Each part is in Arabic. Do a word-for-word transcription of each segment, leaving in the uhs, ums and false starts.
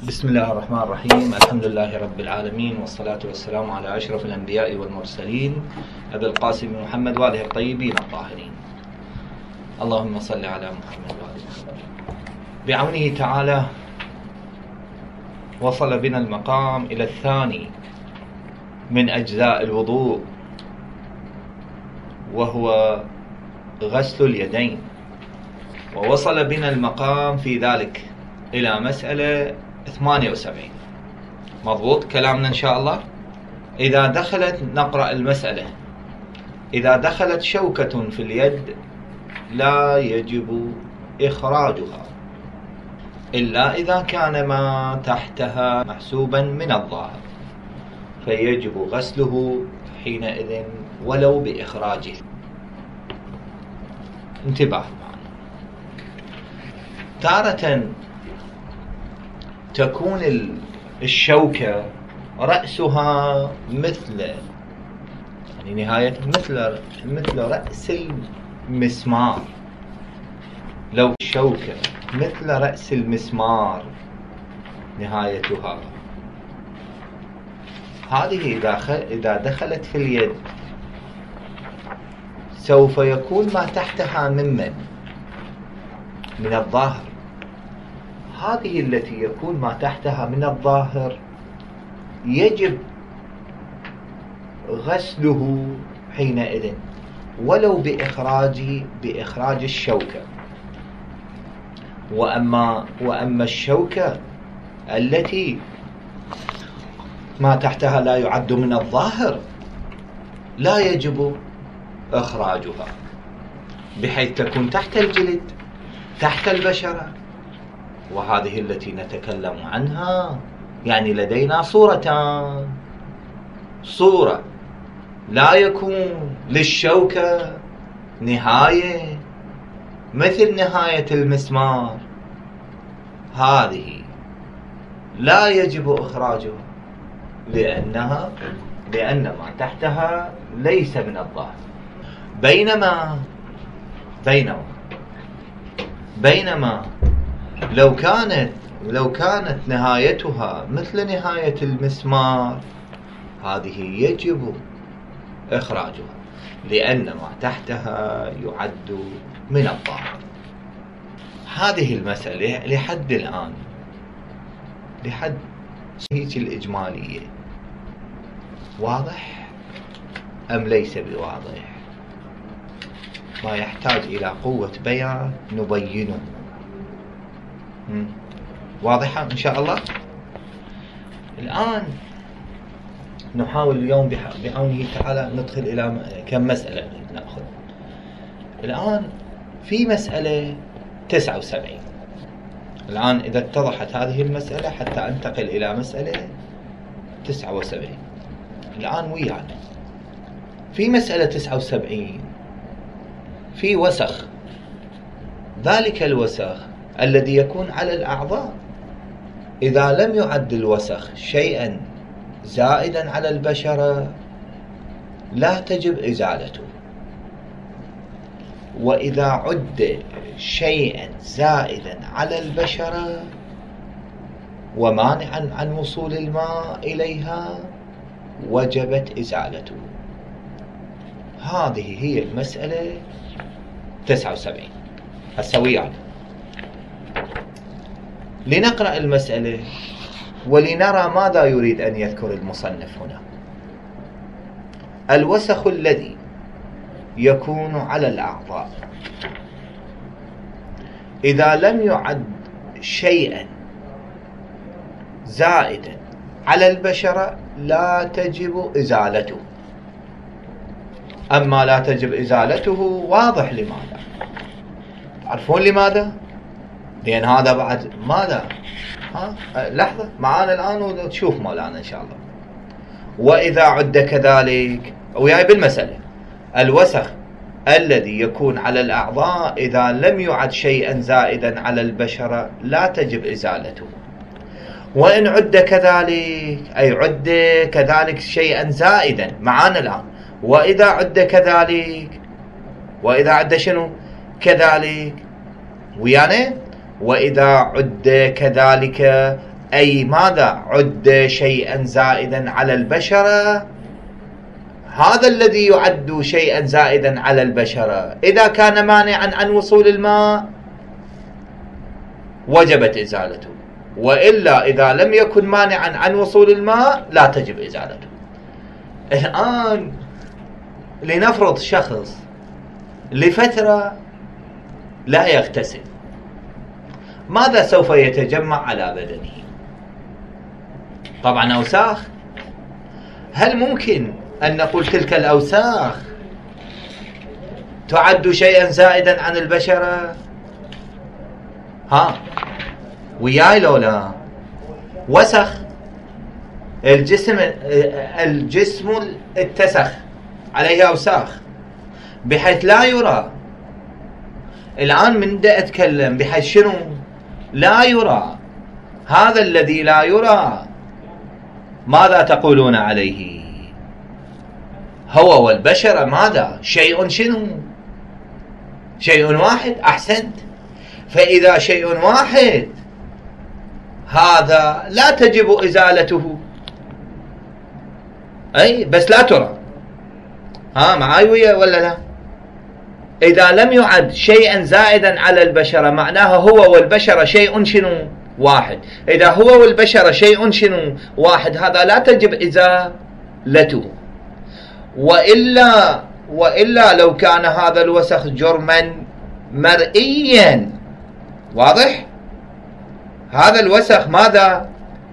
بسم الله الرحمن الرحيم. الحمد لله رب العالمين، والصلاة والسلام على أشرف الأنبياء والمرسلين أبي القاسم محمد وآله الطيبين الطاهرين. اللهم صل على محمد وآله محمد. بعونه تعالى وصل بنا المقام إلى الثاني من أجزاء الوضوء، وهو غسل اليدين، ووصل بنا المقام في ذلك إلى مسألة ثمانية وسبعين. مضبوط كلامنا إن شاء الله. إذا دخلت نقرأ المسألة إذا دخلت شوكة في اليد لا يجب إخراجها إلا إذا كان ما تحتها محسوبا من الظاهر، فيجب غسله حينئذ ولو بإخراجه. انتباه، تارة تكون الشوكة رأسها مثل يعني نهاية مثل مثل رأس المسمار. لو الشوكة مثل رأس المسمار نهايتها، هذه إذا دخلت في اليد سوف يكون ما تحتها ممن من الظاهر. هذه التي يكون ما تحتها من الظاهر يجب غسله حينئذ ولو بإخراج بإخراج الشوكة. وأما وأما الشوكة التي ما تحتها لا يعد من الظاهر لا يجب إخراجها، بحيث تكون تحت الجلد تحت البشرة، وهذه التي نتكلم عنها. يعني لدينا صورتان: صورة لا يكون للشوكة نهاية مثل نهاية المسمار، هذه لا يجب إخراجها لأنها لأن ما تحتها ليس من الظاهر. بينما بينما بينما لو كانت لو كانت نهايتها مثل نهاية المسمار، هذه يجب إخراجها لأن ما تحتها يعد من الظاهر. هذه المسألة لحد الآن لحد هيك الإجمالية واضح أم ليس بواضح؟ ما يحتاج إلى قوة بيان نبينه. واضحة إن شاء الله. الآن نحاول اليوم بعونه تعالى ندخل إلى كم مسألة نأخذ. الآن في مسألة تسعة وسبعين. الآن إذا اتضحت هذه المسألة حتى أنتقل إلى مسألة تسعة وسبعين. الآن ويانا في مسألة تسعة وسبعين في وسخ. ذلك الوسخ الذي يكون على الأعضاء إذا لم يعد الوسخ شيئا زائدا على البشرة لا تجب إزالته، وإذا عد شيئا زائدا على البشرة ومانعا عن وصول الماء إليها وجبت إزالته. هذه هي المسألة تسعة وسبعين. السويات. لنقرأ المسألة ولنرى ماذا يريد أن يذكر المصنف هنا. الوسخ الذي يكون على الأعضاء إذا لم يعد شيئا زائدا على البشرة لا تجب إزالته. أما لا تجب إزالته واضح لماذا. تعرفون لماذا؟ لأن هذا بعد ماذا؟ ها؟ لحظة معانا الآن وتشوف مولانا إن شاء الله. وإذا عد كذلك وياي بالمسألة: الوسخ الذي يكون على الأعضاء إذا لم يعد شيئا زائدا على البشرة لا تجب إزالته. وإن عد كذلك أي عد كذلك شيئا زائدا معانا الآن. وإذا عد كذلك وإذا عد شنو كذلك ويانا وإذا عد كذلك أي ماذا؟ عد شيئا زائدا على البشرة، هذا الذي يعد شيئا زائدا على البشرة إذا كان مانعا عن وصول الماء وجبت إزالته، وإلا إذا لم يكن مانعا عن وصول الماء لا تجب إزالته. الآن لنفرض شخص لفترة لا يغتسل، ماذا سوف يتجمع على بدنه؟ طبعا أوساخ. هل ممكن أن نقول تلك الأوساخ تعد شيئا زائدا عن البشرة؟ ها وياي لو لا؟ وسخ الجسم، الجسم اتسخ عليه أوساخ بحيث لا يرى. الآن من دا أتكلم بحيث شنو؟ لا يرى. هذا الذي لا يرى ماذا تقولون عليه؟ هو والبشرة ماذا؟ شيء شنو؟ شيء واحد. أحسنت. فإذا شيء واحد هذا لا تجب إزالته، أي بس لا ترى. ها معاي ويا ولا لا؟ إذا لم يعد شيئا زائدا على البشرة معناها هو والبشرة شيء شنو؟ واحد. إذا هو والبشرة شيء شنو؟ واحد، هذا لا تجب إزالته. وإلا وإلا لو كان هذا الوسخ جرما مرئيا، واضح؟ هذا الوسخ ماذا؟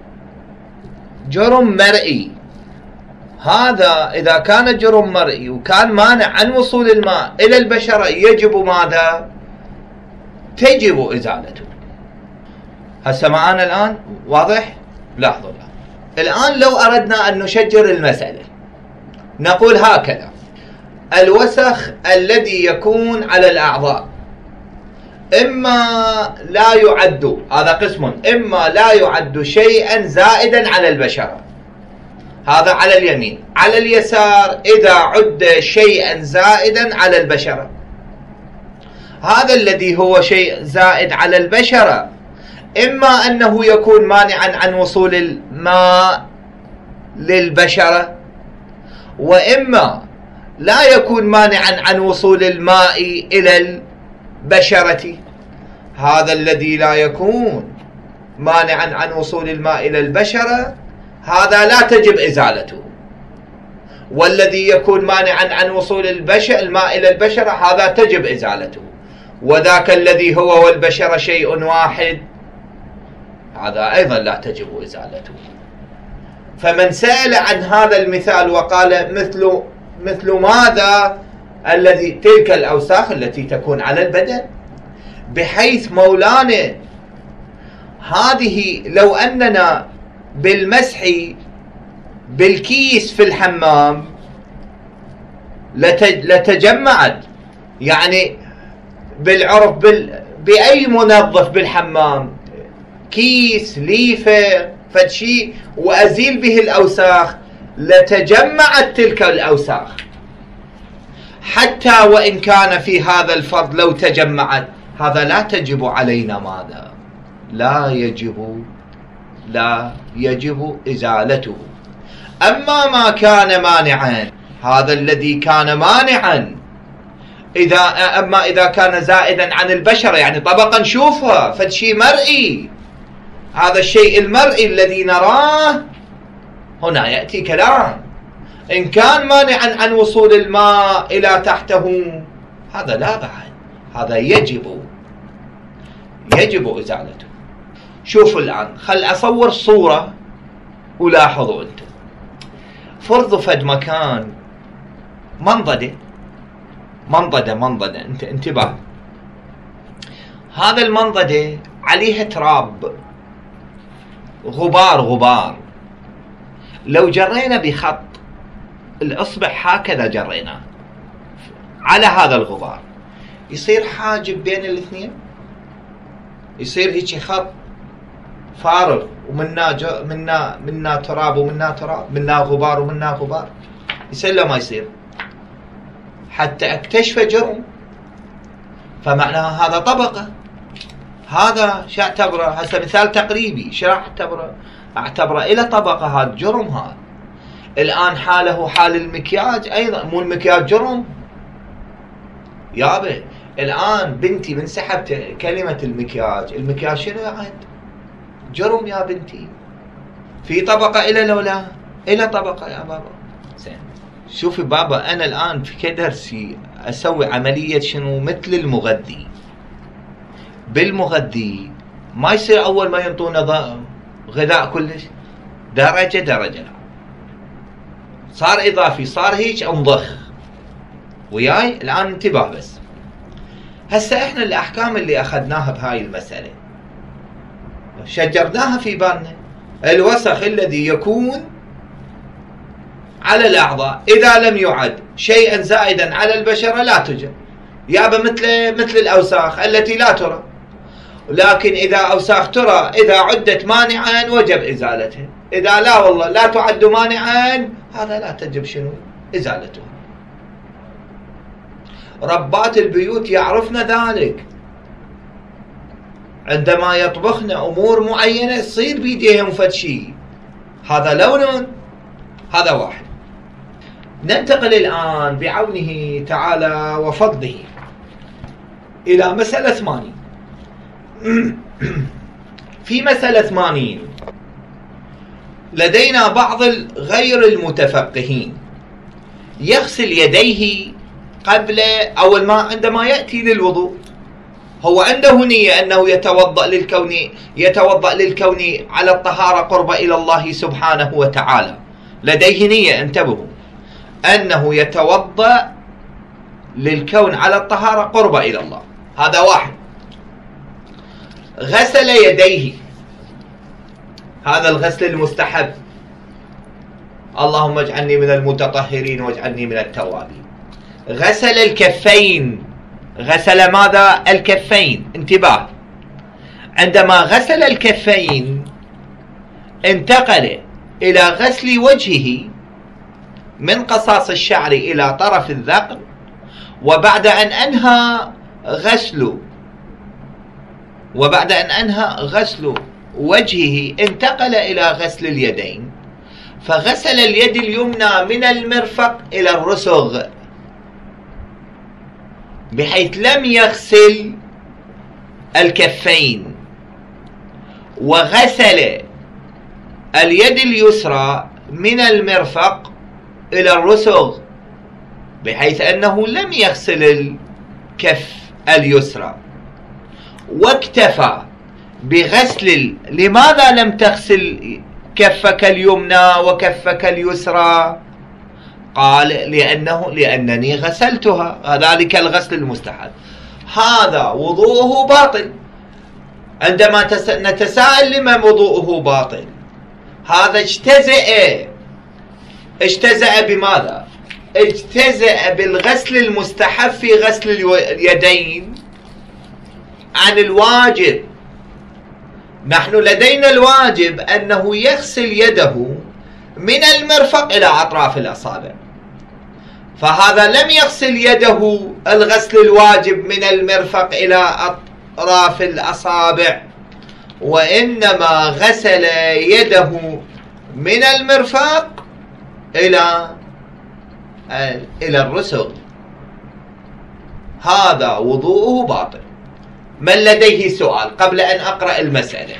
جرم مرئي. هذا إذا كان جرم مرئي وكان مانع عن وصول الماء إلى البشرة يجب ماذا؟ تجب إزالته. هسه معانا الآن واضح؟ لاحظوا الآن. الآن لو أردنا أن نشجر المسألة نقول هكذا: الوسخ الذي يكون على الأعضاء إما لا يعد، هذا قسم، إما لا يعد شيئا زائدا على البشرة، هذا على اليمين. على اليسار إذا عد شيئا زائدا على البشرة، هذا الذي هو شيء زائد على البشرة إما أنه يكون مانعا عن وصول الماء للبشرة، وإما لا يكون مانعا عن وصول الماء إلى البشرة. هذا الذي لا يكون مانعا عن وصول الماء إلى البشرة هذا لا تجب إزالته، والذي يكون مانعا عن وصول البشر الماء إلى البشرة هذا تجب إزالته، وذاك الذي هو والبشرة شيء واحد هذا أيضا لا تجب إزالته. فمن سأل عن هذا المثال وقال مثل مثل ماذا؟ الذي تلك الأوساخ التي تكون على البدن، بحيث مولانا هذه لو أننا بالمسح بالكيس في الحمام لتجمعت، يعني بالعرف بال... بأي منظف بالحمام، كيس، ليفة، فدشي، وأزيل به الأوساخ، لتجمعت تلك الأوساخ. حتى وإن كان في هذا الفرض لو تجمعت، هذا لا تجب علينا ماذا؟ لا يجب لا يجب إزالته. أما ما كان مانعا، هذا الذي كان مانعا، إذا أما إذا كان زائدا عن البشرة، يعني طبقا نشوفها فشيء مرئي، هذا الشيء المرئي الذي نراه هنا يأتي كلام. إن كان مانعا عن وصول الماء إلى تحته هذا لا بعد، هذا يجب يجب إزالته. شوفوا الآن، خل أصور صورة ولاحظوا أنتم. فرضوا فد مكان منضدة منضدة منضدة انت انتبه، هذا المنضدة عليها تراب، غبار غبار. لو جرينا بخط الإصبع هكذا جرينا على هذا الغبار، يصير حاجب بين الاثنين، يصير هيك خط فارغ، ومنا جو منا منا تراب ومنا تراب، منا غبار ومنا غبار، يصير له ما يصير حتى اكتشف جرم. فمعناها هذا طبقة، هذا شو اعتبره؟ هسه مثال تقريبي، شو راح اعتبره؟ اعتبره الى طبقه، هذا جرم. هذا الان حاله حال المكياج ايضا، مو المكياج جرم؟ يابا الان بنتي من سحبت كلمه المكياج، المكياج شنو يعد؟ جرم يا بنتي. في طبقه الى لو لا؟ الى طبقه يا بابا. زين شوفي بابا، انا الان في كدرسي اسوي عمليه شنو؟ مثل المغذي. بالمغذي ما يصير اول ما ينطونا غذاء كلش درجه درجه، صار اضافي، صار هيك انضخ. وياي الان انتباه بس. هسه احنا الاحكام اللي اخذناها بهاي المساله شجرناها في بالنا. الوسخ الذي يكون على الاعضاء اذا لم يعد شيئا زائدا على البشره لا توجد. يابا مثل مثل الاوساخ التي لا ترى، لكن اذا اوساخ ترى اذا عدت مانعا وجب ازالتها، اذا لا والله لا تعد مانعا هذا لا تجب شنو؟ ازالته. ربات البيوت يعرفن ذلك، عندما يطبخن امور معينه تصير بيديهم فد شيء، هذا لون، هذا واحد. ننتقل الان بعونه تعالى وفضله الى مساله ثمانين. في مساله ثمانين لدينا بعض غير المتفقهين يغسل يديه قبل أول ما عندما يأتي للوضوء. هو عنده نية أنه يتوضأ للكون يتوضأ للكون على الطهارة قرب إلى الله سبحانه وتعالى، لديه نية، انتبهوا، أنه يتوضأ للكون على الطهارة قرب إلى الله. هذا واحد. غسل يديه، هذا الغسل المستحب، اللهم اجعلني من المتطهرين واجعلني من التوابين. غسل الكفين، غسل ماذا؟ الكفين. انتباه، عندما غسل الكفين انتقل إلى غسل وجهه من قصاص الشعر إلى طرف الذقن، وبعد أن أنهى غسل وبعد أن أنهى غسل وجهه انتقل إلى غسل اليدين، فغسل اليد اليمنى من المرفق إلى الرسغ، بحيث لم يغسل الكفين. وغسل اليد اليسرى من المرفق إلى الرسغ، بحيث أنه لم يغسل الكف اليسرى. واكتفى بغسل. لماذا لم تغسل كفك اليمنى وكفك اليسرى؟ قال لأنه لأنني غسلتها، ذلك الغسل المستحب. هذا وضوءه باطل. عندما نتساءل لما وضوءه باطل، هذا اجتزأ اجتزأ بماذا؟ اجتزأ بالغسل المستحب في غسل اليدين عن الواجب. نحن لدينا الواجب أنه يغسل يده من المرفق إلى أطراف الأصابع، فهذا لم يغسل يده الغسل الواجب من المرفق إلى أطراف الأصابع، وإنما غسل يده من المرفق إلى إلى الرسغ. هذا وضوءه باطل. من لديه سؤال قبل أن أقرأ المسألة؟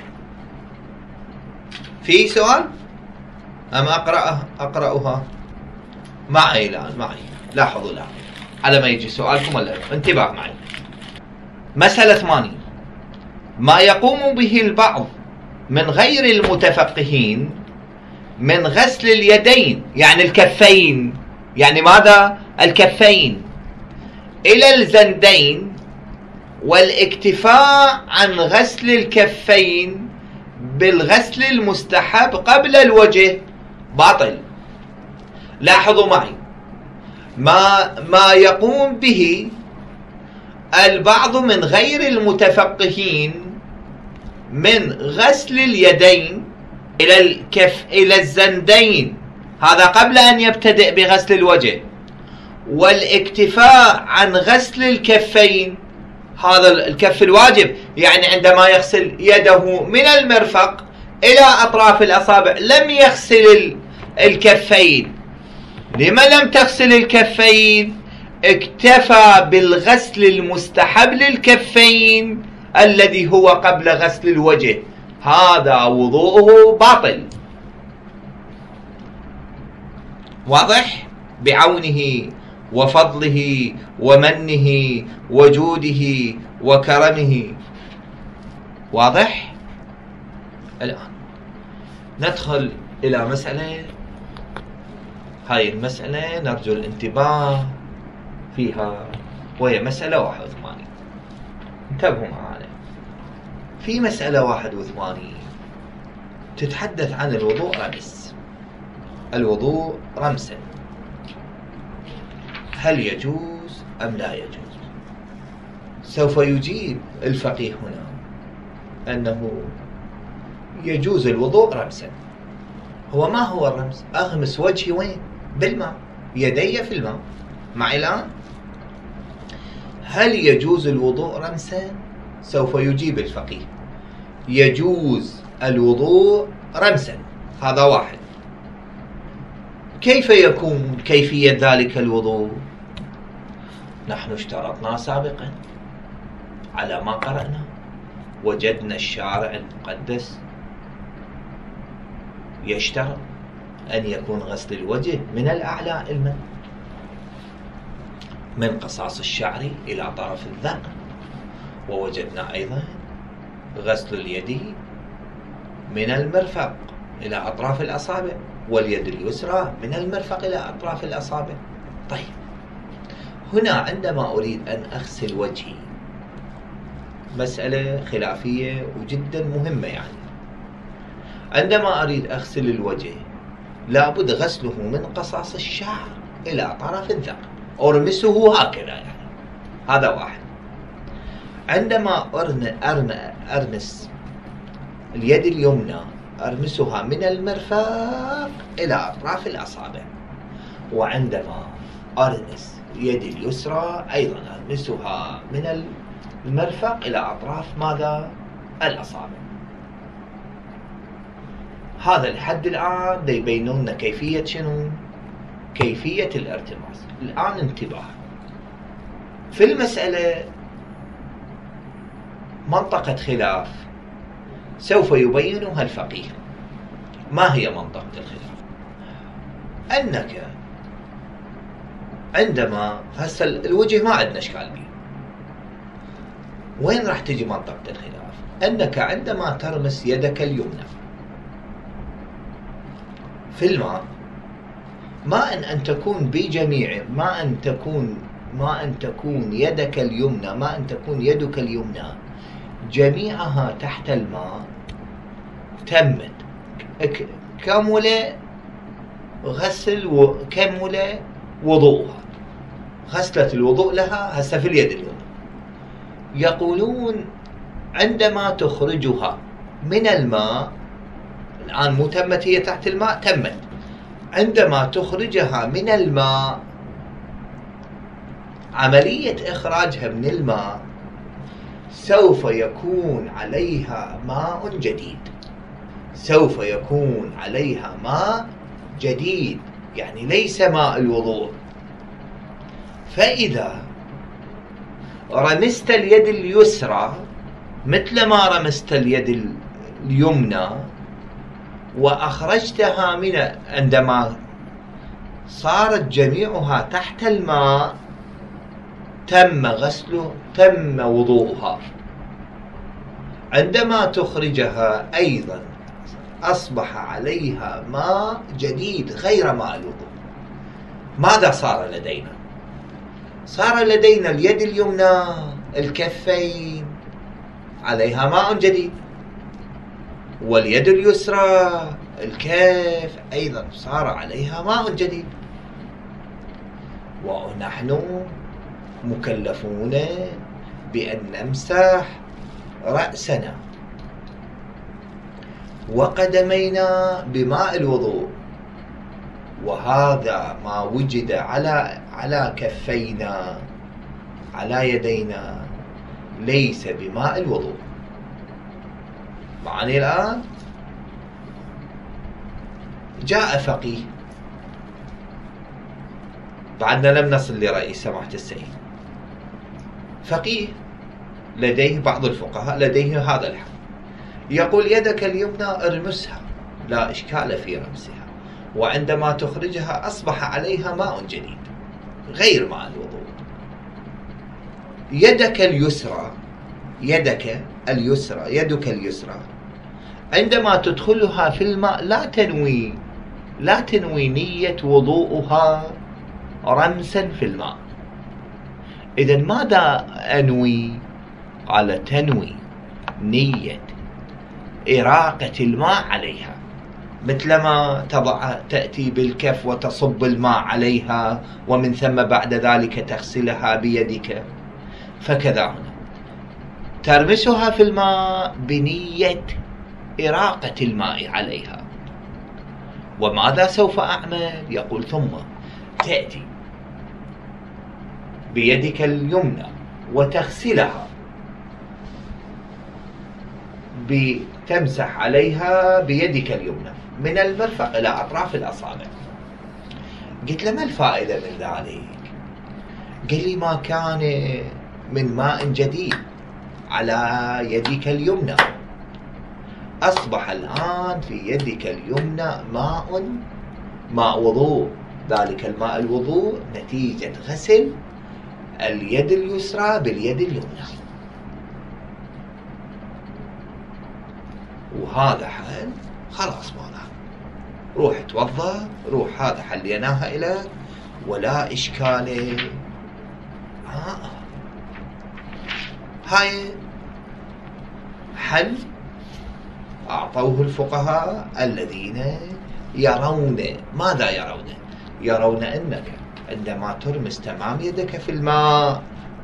في سؤال أم أقرأها أقرأها معي الآن؟ معي، لاحظوا الآن على ما يجي سؤالكم ولا انتباه معي. مسألة ثمانية. ما يقوم به البعض من غير المتفقهين من غسل اليدين، يعني الكفين، يعني ماذا؟ الكفين إلى الزندين، والاكتفاء عن غسل الكفين بالغسل المستحب قبل الوجه باطل. لاحظوا معي، ما ما يقوم به البعض من غير المتفقهين من غسل اليدين إلى الكف إلى الزندين، هذا قبل أن يبتدئ بغسل الوجه، والاكتفاء عن غسل الكفين، هذا الكف الواجب، يعني عندما يغسل يده من المرفق إلى أطراف الأصابع لم يغسل الكفين. لما لم تغسل الكفين؟ اكتفى بالغسل المستحب للكفين الذي هو قبل غسل الوجه، هذا وضوءه باطل. واضح؟ بعونه وفضله ومنه وجوده وكرمه. واضح؟ الآن ندخل إلى مسألة، هاي المسألة نرجو الانتباه فيها، وهي مسألة واحد وثمانين. انتبهوا معنا في مسألة واحد وثمانين تتحدث عن الوضوء رمس. الوضوء رمسا هل يجوز أم لا يجوز؟ سوف يجيب الفقيه هنا أنه يجوز الوضوء رمسا. هو ما هو الرمس؟ أغمس وجهي وين؟ بالماء، يدي في الماء معي الآن. هل يجوز الوضوء رمسا؟ سوف يجيب الفقيه يجوز الوضوء رمسا. هذا واحد. كيف يكون كيفية ذلك الوضوء؟ نحن اشترطنا سابقا على ما قرأنا، وجدنا الشارع المقدس يشترط أن يكون غسل الوجه من الأعلى الماء، من قصاص الشعر إلى طرف الذقن. ووجدنا أيضا غسل اليد من المرفق إلى أطراف الأصابع، واليد اليسرى من المرفق إلى أطراف الأصابع. طيب هنا عندما أريد أن أغسل وجهي، مسألة خلافية وجدا مهمة، يعني عندما أريد أغسل الوجه لابد غسله من قصاص الشعر إلى طرف الذقن، أرمسه هكذا، يعني هذا واحد. عندما أرمس اليد اليمنى أرمسها من المرفق إلى أطراف الأصابع، وعندما أرمس اليد اليسرى أيضا أرمسها من المرفق إلى أطراف ماذا؟ الأصابع. هذا الحد الآن يبينون لنا كيفية شنو؟ كيفية الارتماس. الآن انتباه، في المسألة منطقة خلاف سوف يبينها الفقيه. ما هي منطقة الخلاف؟ أنك عندما هسه الوجه ما عندنا إشكال به، وين راح تجي منطقة الخلاف؟ أنك عندما ترمس يدك اليمنى في الماء، ما أن أن تكون بجميع ما أن تكون ما أن تكون يدك اليمنى ما أن تكون يدك اليمنى جميعها تحت الماء، تمت كمل غسل وكمل وضوءها، غسلت الوضوء لها هسه في اليد اليمنى. يقولون عندما تخرجها من الماء، الآن مو تمت هي تحت الماء، تمت. عندما تخرجها من الماء، عملية إخراجها من الماء سوف يكون عليها ماء جديد، سوف يكون عليها ماء جديد، يعني ليس ماء الوضوء. فإذا رمست اليد اليسرى مثل ما رمست اليد اليمنى وأخرجتها من، عندما صارت جميعها تحت الماء تم غسله، تم وضوءها. عندما تخرجها أيضا أصبح عليها ماء جديد غير ماء الوضوء. ماذا صار لدينا؟ صار لدينا اليد اليمنى الكفين عليها ماء جديد، واليد اليسرى الكف أيضا صار عليها ماء جديد. ونحن مكلفون بأن نمسح رأسنا وقدمينا بماء الوضوء، وهذا ما وجد على على كفينا على يدينا ليس بماء الوضوء. معني الآن جاء فقيه، بعدنا لم نصل لرئيس سماحة السيد، فقيه لديه بعض الفقهاء لديه هذا الحق، يقول يدك اليمنى ارمسها لا إشكال في رمسها، وعندما تخرجها أصبح عليها ماء جديد غير ماء الوضوء. يدك اليسرى يدك اليسرى يدك اليسرى عندما تدخلها في الماء لا تنوي لا تنوي نية وضوءها رمسا في الماء. إذن ماذا أنوي؟ قال تنوي نية إراقة الماء عليها، مثلما تضع تأتي بالكف وتصب الماء عليها ومن ثم بعد ذلك تغسلها بيدك، فكذا هنا ترمسها في الماء بنية إراقة الماء عليها. وماذا سوف أعمل؟ يقول ثم تأتي بيدك اليمنى وتغسلها، بتمسح عليها بيدك اليمنى من المرفق إلى أطراف الأصابع. قلت له ما الفائدة من ذلك؟ قال لي ما كان من ماء جديد على يدك اليمنى أصبح الآن في يدك اليمنى ماء ماء وضوء، ذلك الماء الوضوء نتيجة غسل اليد اليسرى باليد اليمنى. وهذا حل خلاص ماذا، روح توضأ، روح هذا حليناها إليك ولا إشكال. آه. هاي حل أعطوه الفقهاء الذين يرون ماذا يرون؟ يرون أنك عندما ترمس تمام يدك في الماء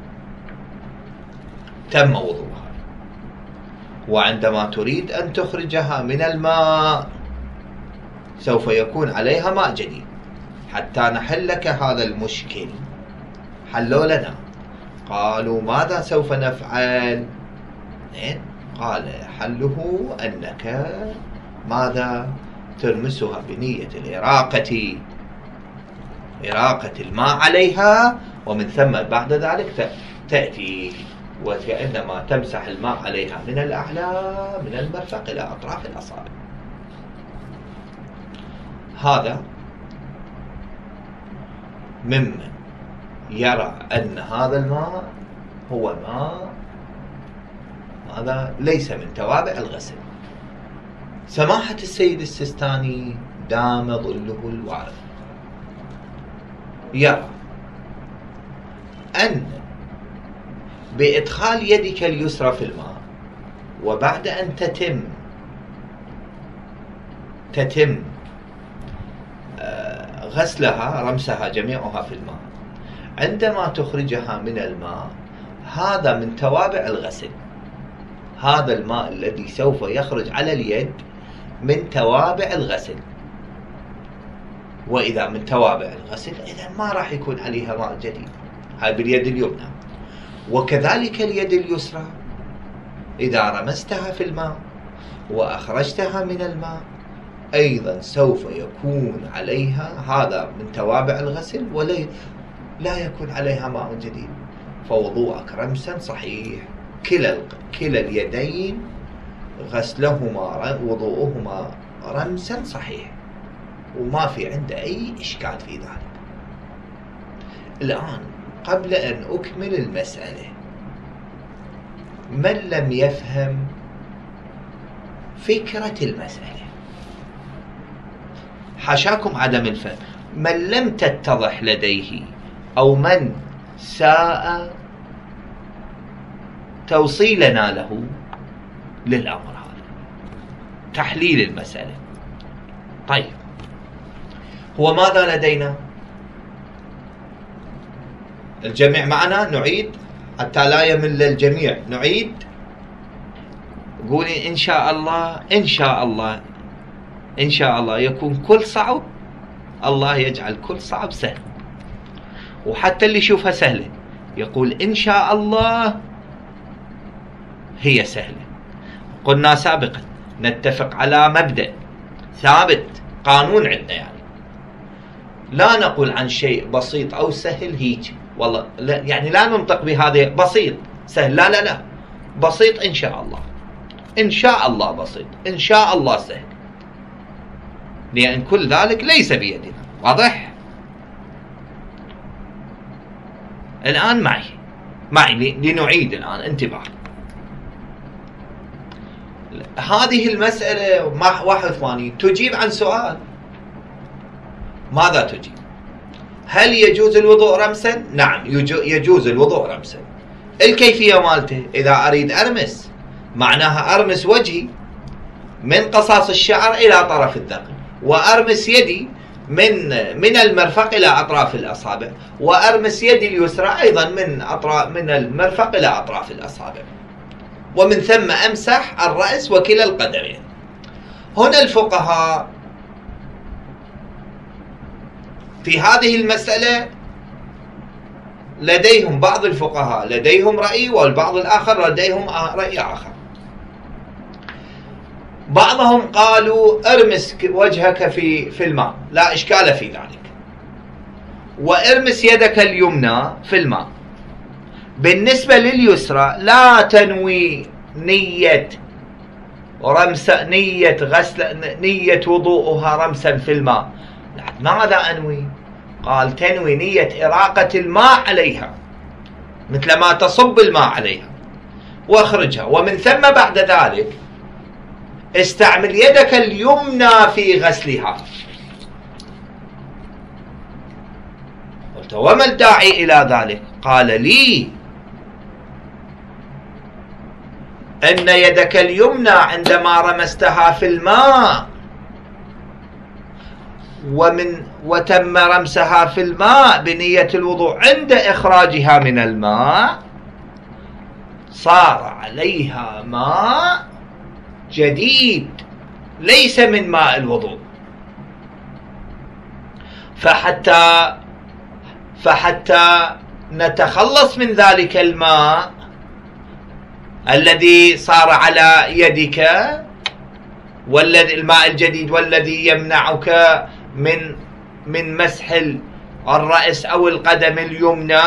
تم وضوءها، وعندما تريد أن تخرجها من الماء سوف يكون عليها ماء جديد. حتى نحل لك هذا المشكل حلوا لنا، قالوا ماذا سوف نفعل؟ قال حله أنك ماذا ترمسها بنية الإراقة إراقة الماء عليها، ومن ثم بعد ذلك تأتي وكأنما تمسح الماء عليها من الأعلى من المرفق إلى أطراف الأصابع. هذا ممن يرى أن هذا الماء هو ماء هذا ليس من توابع الغسل. سماحة السيد السيستاني دام ظله الوارث يرى أن بإدخال يدك اليسرى في الماء وبعد أن تتم تتم غسلها رمسها جميعها في الماء، عندما تخرجها من الماء هذا من توابع الغسل. هذا الماء الذي سوف يخرج على اليد من توابع الغسل، وإذا من توابع الغسل إذا ما راح يكون عليها ماء جديد. هاي باليد اليمنى. وكذلك اليد اليسرى إذا رمستها في الماء وأخرجتها من الماء أيضا سوف يكون عليها هذا من توابع الغسل ولا لا يكون عليها ماء جديد، فوضوءك رمسا صحيح. كلا كلا اليدين غسلهما وضوءهما رمسا صحيح، وما في عنده أي إشكال في ذلك. الآن قبل أن أكمل المسألة، من لم يفهم فكرة المسألة، حاشاكم عدم الفهم، من لم تتضح لديه أو من ساء توصيلنا له للأمر هذا تحليل المسألة. طيب هو ماذا لدينا؟ الجميع معنا؟ نعيد حتى لا يمل الجميع. نعيد. قولي إن شاء الله إن شاء الله إن شاء الله يكون كل صعب الله يجعل كل صعب سهل، وحتى اللي يشوفها سهلة يقول إن شاء الله هي سهلة. قلنا سابقا نتفق على مبدأ ثابت، قانون عندنا، يعني لا نقول عن شيء بسيط أو سهل هيك والله لا، يعني لا ننطق بهذا بسيط سهل، لا لا لا، بسيط إن شاء الله، إن شاء الله بسيط، إن شاء الله سهل، لأن كل ذلك ليس بيدنا. واضح؟ الآن معي معي لنعيد الآن انتباه. هذه المسألة واحد وثمانين تجيب عن سؤال. ماذا تجيب؟ هل يجوز الوضوء رمسا؟ نعم يجوز الوضوء رمسا. الكيفية مالته إذا أريد أرمس معناها أرمس وجهي من قصاص الشعر إلى طرف الذقن، وأرمس يدي من من المرفق إلى أطراف الأصابع، وأرمس يدي اليسرى أيضا من أطراف من المرفق إلى أطراف الأصابع، ومن ثم أمسح الرأس وكلا القدمين. هنا الفقهاء في هذه المسألة لديهم بعض الفقهاء لديهم رأي، والبعض الآخر لديهم رأي آخر. بعضهم قالوا ارمس وجهك في في الماء لا إشكال في ذلك، وارمس يدك اليمنى في الماء. بالنسبة لليسرى لا تنوي نية رمس نية غسل نية وضوءها رمسا في الماء. ماذا أنوي؟ قال تنوي نية إراقة الماء عليها، مثل ما تصب الماء عليها واخرجها، ومن ثم بعد ذلك استعمل يدك اليمنى في غسلها. قلت وما الداعي إلى ذلك؟ قال لي أن يدك اليمنى عندما رمستها في الماء ومن وتم رمسها في الماء بنية الوضوء، عند إخراجها من الماء صار عليها ماء جديد ليس من ماء الوضوء. فحتى فحتى نتخلص من ذلك الماء الذي صار على يدك، والذي الماء الجديد والذي يمنعك من من مسح الرأس أو القدم اليمنى،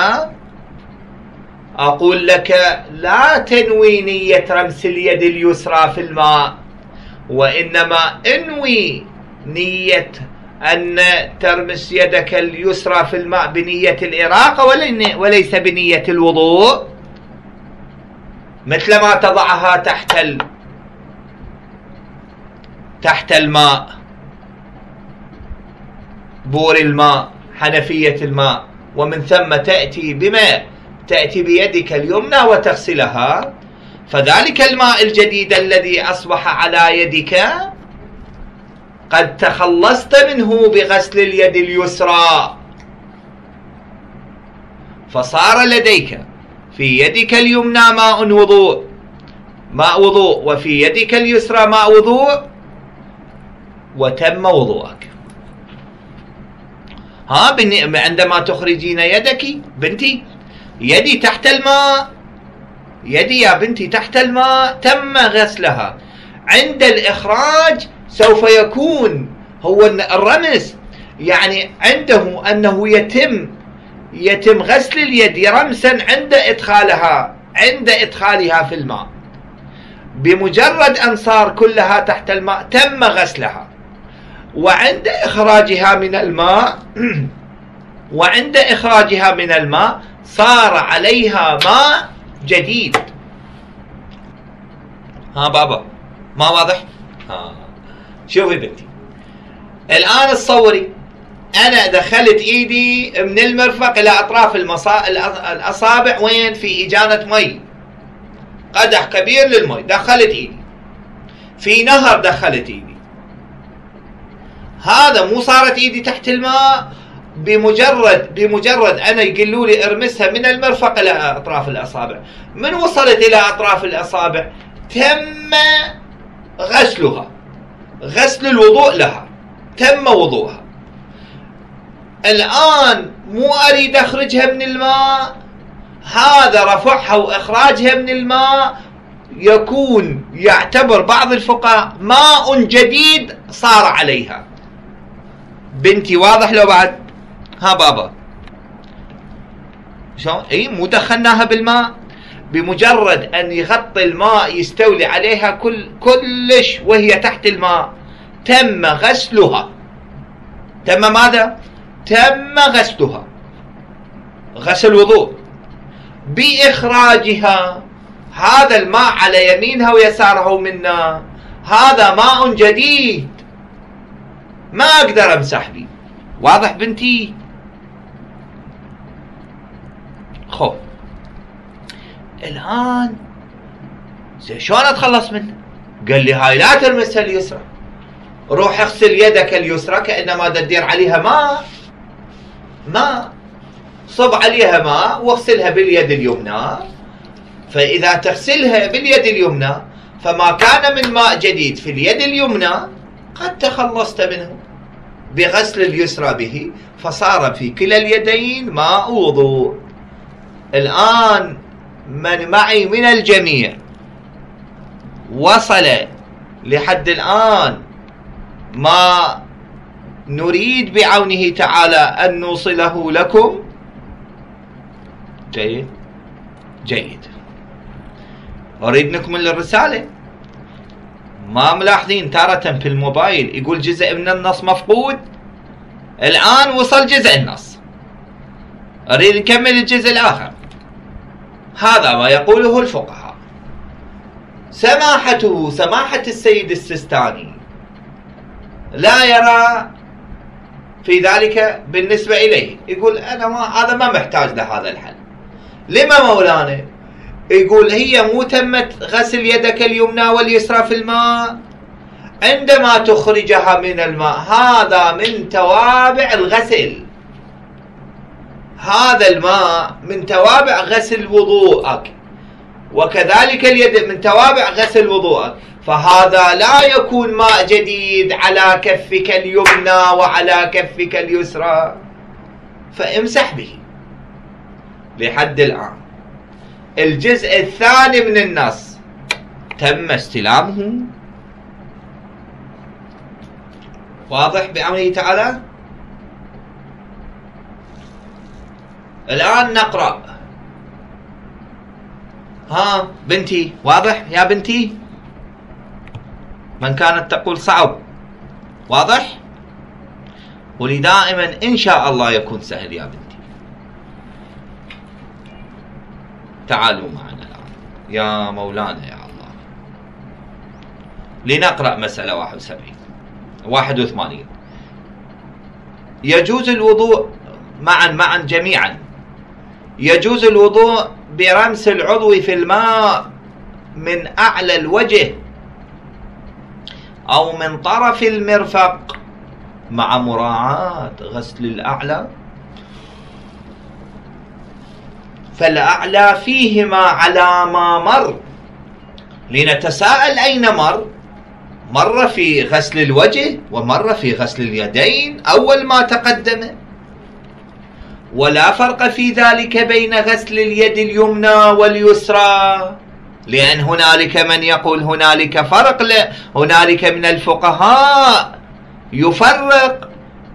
أقول لك لا تنوي نية رمس اليد اليسرى في الماء، وإنما انوي نية أن ترمس يدك اليسرى في الماء بنية الإراقة وليس بنية الوضوء، مثل ما تضعها تحت ال... تحت الماء، بور الماء، حنفية الماء، ومن ثم تأتي بماء تأتي بيدك اليمنى وتغسلها. فذلك الماء الجديد الذي أصبح على يدك قد تخلصت منه بغسل اليد اليسرى، فصار لديك في يدك اليمنى ماء وضوء ماء وضوء وفي يدك اليسرى ماء وضوء، وتم وضوءك. ها عندما تخرجين يدك بنتي، يدي تحت الماء، يدي يا بنتي تحت الماء، تم غسلها. عند الإخراج سوف يكون هو الرمس، يعني عنده أنه يتم يتم غسل اليد رمسا عند إدخالها عند إدخالها في الماء. بمجرد أن صار كلها تحت الماء تم غسلها، وعند إخراجها من الماء وعند إخراجها من الماء صار عليها ماء جديد. ها بابا ما واضح؟ ها شوفي بنتي الآن تصوري أنا دخلت إيدي من المرفق إلى أطراف المصا... الأصابع، وين؟ في إجانة مي، قدح كبير للمي، دخلت إيدي في نهر، دخلت إيدي، هذا مو صارت إيدي تحت الماء. بمجرد بمجرد أنا يقولوا لي ارمسها من المرفق إلى أطراف الأصابع، من وصلت إلى أطراف الأصابع تم غسلها، غسل الوضوء لها، تم وضوءها. الآن مو أريد أخرجها من الماء، هذا رفعها وإخراجها من الماء يكون يعتبر بعض الفقهاء ماء جديد صار عليها. بنتي واضح لو بعد؟ ها بابا شلون؟ اي مو دخلناها بالماء، بمجرد ان يغطي الماء يستولي عليها كل كلش وهي تحت الماء تم غسلها. تم ماذا؟ تم غسلها، غسل وضوء، بإخراجها. هذا الماء على يمينها ويسارها منا هذا ماء جديد، ما أقدر أمسح به. واضح بنتي؟ خو الآن زي شلون أتخلص منه؟ قال لي هاي لا تلمسها اليسرى، روح اغسل يدك اليسرى كأنما تدير عليها ماء ماء صب عليها ماء واغسلها باليد اليمنى. فإذا تغسلها باليد اليمنى فما كان من ماء جديد في اليد اليمنى قد تخلصت منه بغسل اليسرى به، فصار في كلا اليدين ماء وضوء. الآن من معي من الجميع وصل لحد الآن ما نريد بعونه تعالى أن نوصله لكم؟ جيد جيد. أريد نكمل الرسالة. ما ملاحظين تارة في الموبايل يقول جزء من النص مفقود؟ الآن وصل جزء النص، أريد نكمل الجزء الآخر. هذا ما يقوله الفقهاء. سماحته سماحة السيد السيستاني لا يرى في ذلك بالنسبة إليه، يقول أنا ما هذا ما محتاج لهذا الحل. لما مولانا؟ يقول هي مو تمت غسل يدك اليمنى واليسرى في الماء؟ عندما تخرجها من الماء هذا من توابع الغسل، هذا الماء من توابع غسل وضوءك، وكذلك اليد من توابع غسل وضوءك، فهذا لا يكون ماء جديد على كفك اليمنى وعلى كفك اليسرى، فامسح به. لحد الآن الجزء الثاني من النص تم استلامه. واضح بأمره تعالى؟ الآن نقرأ. ها بنتي واضح يا بنتي؟ من كانت تقول صعب واضح؟ قولي دائما إن شاء الله يكون سهل يا بنتي. تعالوا معنا الآن يا مولانا يا الله لنقرأ مسألة واحد وسبعين واحد وثمانين. يجوز الوضوء معا معا جميعا. يجوز الوضوء برمس العضو في الماء من أعلى الوجه أو من طرف المرفق مع مراعاة غسل الأعلى، فالأعلى فيهما على ما مر. لنتساءل أين مر؟ مر في غسل الوجه ومر في غسل اليدين أول ما تقدم، ولا فرق في ذلك بين غسل اليد اليمنى واليسرى، لأن هنالك من يقول هنالك فرق، هنالك من الفقهاء يفرق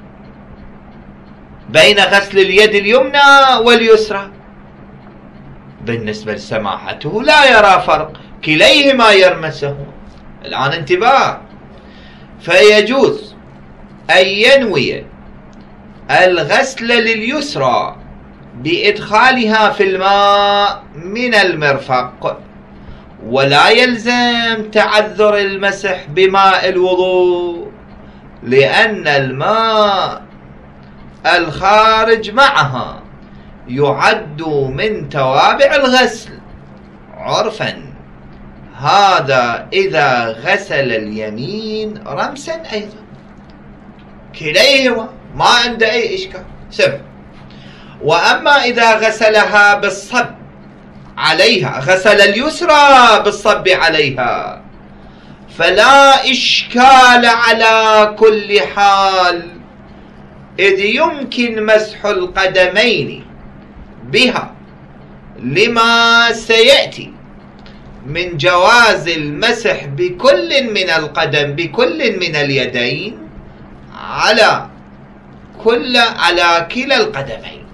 بين غسل اليد اليمنى واليسرى. بالنسبة لسماحته لا يرى فرق، كليهما يرمسه. الآن انتباه. فيجوز أن ينوي الغسل لليسرى بإدخالها في الماء من المرفق، ولا يلزم تعذر المسح بماء الوضوء، لأن الماء الخارج معها يعد من توابع الغسل عرفا. هذا إذا غسل اليمين رمسا أيضا، كليهما ما عنده أي إشكال سبب. وأما إذا غسلها بالصب عليها، غسل اليسرى بالصب عليها، فلا إشكال على كل حال، إذ يمكن مسح القدمين بها لما سيأتي من جواز المسح بكل من القدم بكل من اليدين على كل على كلا القدمين.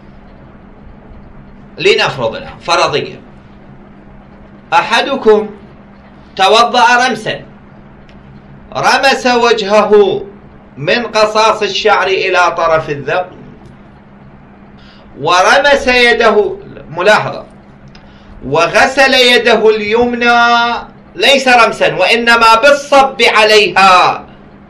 لنفرض الآن فرضية، أحدكم توضأ رمسا، رمس وجهه من قصاص الشعر إلى طرف الذقن، ورمس يده، ملاحظة، وغسل يده اليمنى ليس رمسا وإنما بالصب عليها،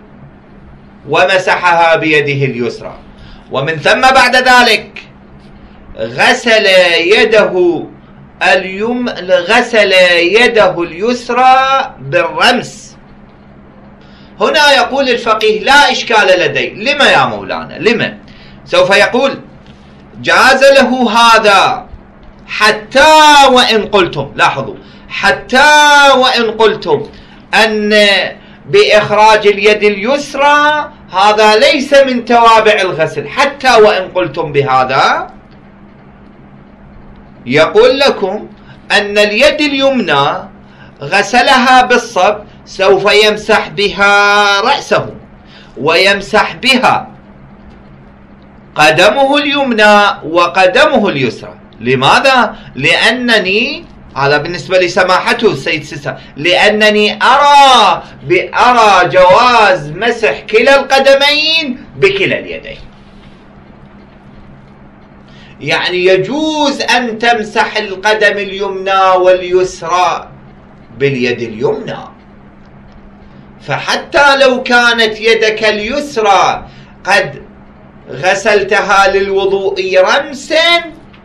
ومسحها بيده اليسرى، ومن ثم بعد ذلك غسل يده اليم غسل يده اليسرى بالرمس. هنا يقول الفقيه لا إشكال لدي. لما يا مولانا؟ لما؟ سوف يقول جاز له هذا حتى وإن قلتم، لاحظوا، حتى وإن قلتم أن بإخراج اليد اليسرى هذا ليس من توابع الغسل، حتى وإن قلتم بهذا، يقول لكم أن اليد اليمنى غسلها بالصب، سوف يمسح بها رأسه ويمسح بها قدمه اليمنى وقدمه اليسرى. لماذا؟ لأنني، هذا بالنسبة لسماحته السيد سيسا، لأنني أرى بأرى جواز مسح كلا القدمين بكلا اليدين. يعني يجوز أن تمسح القدم اليمنى واليسرى باليد اليمنى، فحتى لو كانت يدك اليسرى قد غسلتها للوضوء رمسا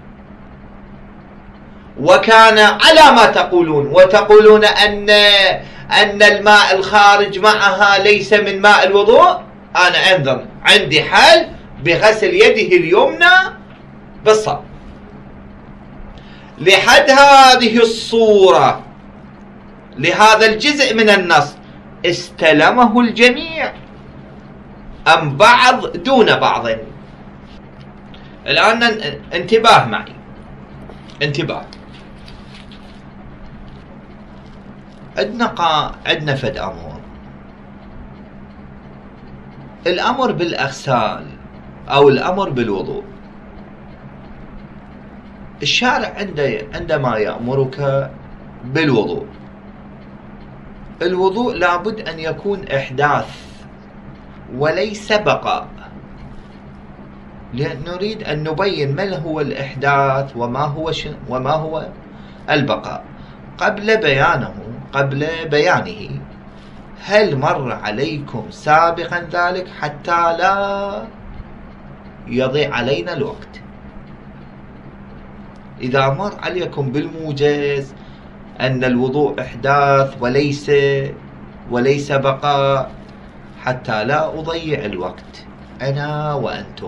وكان على ما تقولون، وتقولون أن أن الماء الخارج معها ليس من ماء الوضوء، أنا أنظر عندي حل بغسل يده اليمنى بالصب. لحد هذه الصورة لهذا الجزء من النص استلمه الجميع أم بعض دون بعض؟ الآن انتباه معي، انتباه. عندنا قا... عندنا فد أمر، الأمر بالأغسال أو الأمر بالوضوء. الشارع عنده عندما يأمرك بالوضوء، الوضوء لابد أن يكون إحداث وليس بقاء، لأن نريد أن نبين ما هو الإحداث وما هو ش... وما هو البقاء. قبل بيانه قبل بيانه هل مر عليكم سابقا ذلك حتى لا يضيع علينا الوقت؟ إذا مر عليكم بالموجز أن الوضوء إحداث وليس وليس بقاء، حتى لا أضيع الوقت أنا وأنتم.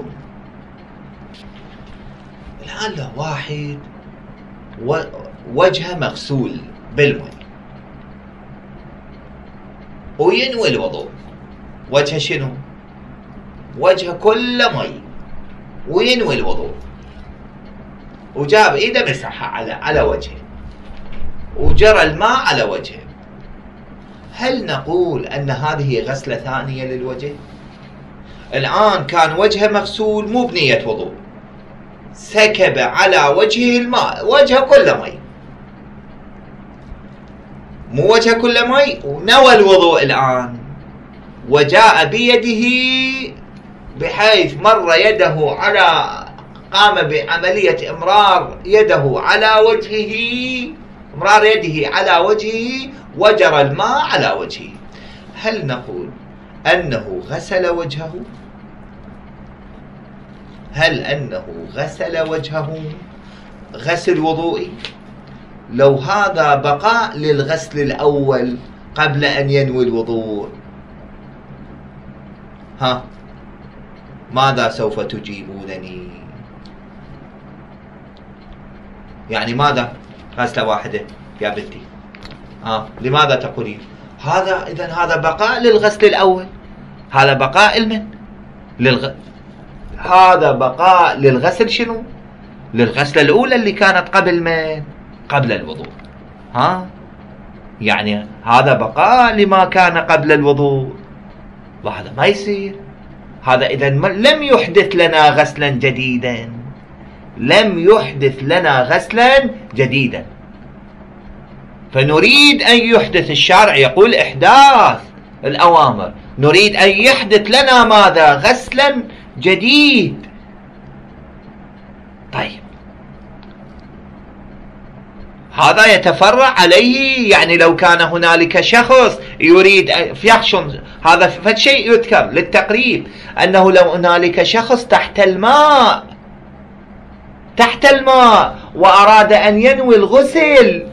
الآن له واحد وجهه مغسول بالماء وينوي الوضوء، وجهه شنو؟ وجهه كله مي وينوي الوضوء، وجاب ايده مسحها على على وجهه وجرى الماء على وجهه، هل نقول أن هذه غسلة ثانية للوجه؟ الآن كان وجهه مغسول مو بنية وضوء، سكب على وجهه الماء، وجهه كله مي، مو وجهه كله مي، ونوى الوضوء الآن، وجاء بيده بحيث مر يده على قام بعملية إمرار يده على وجهه، إمرار يده على وجهه وجرى الماء على وجهه، هل نقول أنه غسل وجهه؟ هل أنه غسل وجهه غسل وضوئي؟ لو هذا بقاء للغسل الأول قبل أن ينوي الوضوء، ها ماذا سوف تجيبونني؟ يعني ماذا؟ غسلة واحدة يا بنتي، ها لماذا تقولين هذا؟ إذن هذا بقاء للغسل الأول، هذا بقاء المن للغ... هذا بقاء للغسل شنو؟ للغسلة الأولى اللي كانت قبل من؟ قبل الوضوء. ها يعني هذا بقاء لما كان قبل الوضوء، وهذا ما يصير. هذا إذا لم يحدث لنا غسلا جديدا، لم يحدث لنا غسلا جديدا. فنريد أن يحدث، الشارع يقول إحداث الأوامر، نريد أن يحدث لنا ماذا؟ غسلا جديد. طيب هذا يتفرع عليه، يعني لو كان هنالك شخص يريد يخشن، هذا فشيء يذكر للتقريب، أنه لو هنالك شخص تحت الماء تحت الماء وأراد أن ينوي الغسل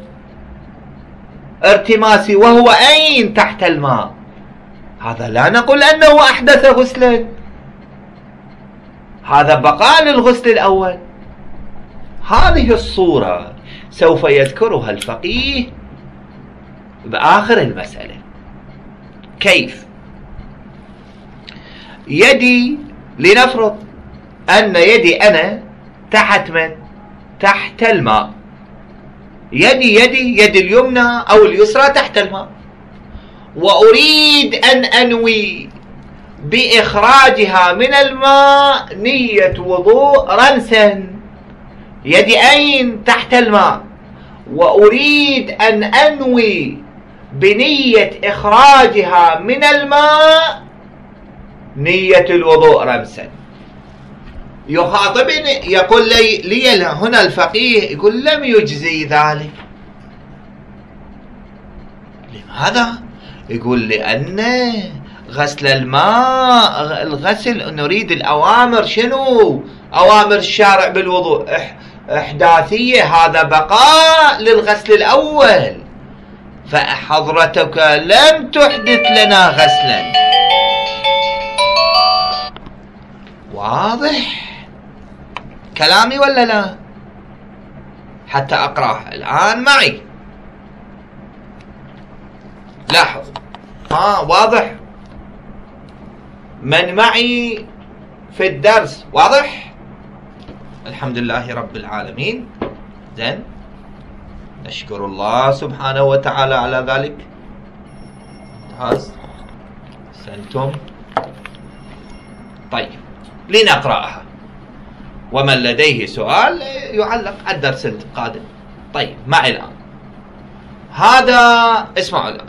ارتماسي وهو أين تحت الماء، هذا لا نقول أنه أحدث غسلا، هذا بقاء للغسل الأول. هذه الصورة سوف يذكرها الفقيه بآخر المسألة. كيف؟ يدي، لنفرض أن يدي أنا تحت من؟ تحت الماء، يدي يدي يدي اليمنى أو اليسرى تحت الماء، وأريد أن أنوي بإخراجها من الماء نية وضوء رمسا. يدي أين؟ تحت الماء، وأريد أن أنوي بنية إخراجها من الماء نية الوضوء رمسا. يخاطبني يقول لي, لي هنا الفقيه يقول لم يجزي ذلك. لماذا؟ يقول لأن غسل الماء، الغسل نريد الأوامر شنو؟ أوامر الشارع بالوضوء إحداثية، هذا بقاء للغسل الأول، فحضرتك لم تحدث لنا غسلا. واضح كلامي ولا لا؟ حتى أقرأه الآن معي، لاحظ. ها واضح؟ من معي في الدرس واضح؟ الحمد لله رب العالمين. زين، نشكر الله سبحانه وتعالى على ذلك. ممتاز، أحسنتم. طيب لنقرأها، ومن لديه سؤال يعلق على الدرس القادم. طيب معي الآن هذا، اسمعوا الآن،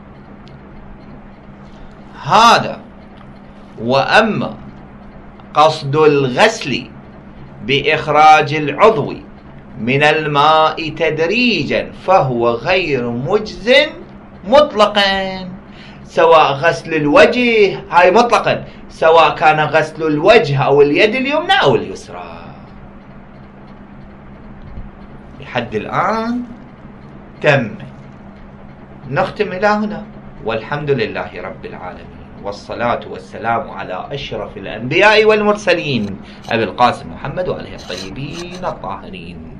هذا وأما قصد الغسل بإخراج العضو من الماء تدريجا فهو غير مجز مطلقا، سواء غسل الوجه، هاي مطلقا، سواء كان غسل الوجه أو اليد اليمنى أو اليسرى. لحد الآن تم. نختم إلى هنا، والحمد لله رب العالمين، والصلاة والسلام على أشرف الأنبياء والمرسلين أبي القاسم محمد وآله الطيبين الطاهرين.